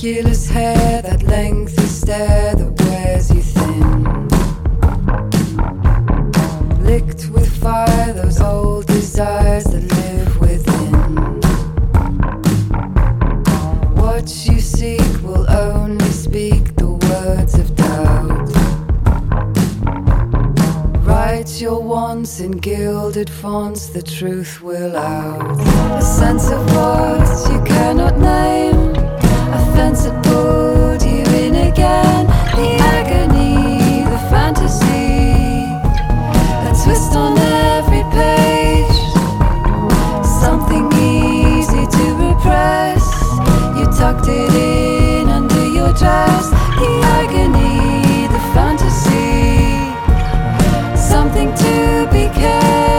Ridiculous hair, that lengthy stare that wears you thin. Licked with fire, those old desires that live within. What you seek will only speak the words of doubt. Write your wants in gilded fonts, the truth will out. A sense of what you cannot name, a fence that pulled you in again. The agony, the fantasy, a twist on every page. Something easy to repress, you tucked it in under your dress. The agony, the fantasy, something to be kept.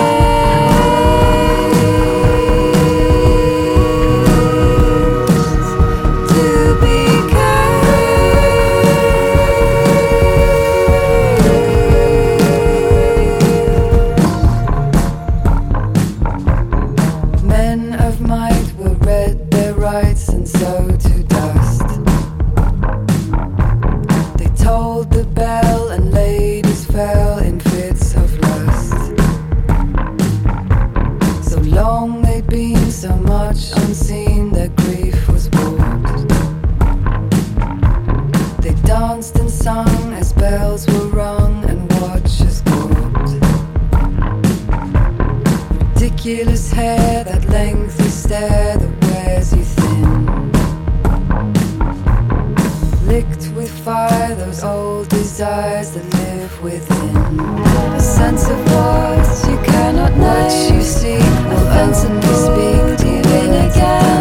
Unseen, their grief was bought. They danced and sung as bells were rung and watches caught. Ridiculous hair, that lengthy stare that wears you thin. Licked with fire, those old desires that live within. A sense of what you cannot know, what you seek will only speak to you in again.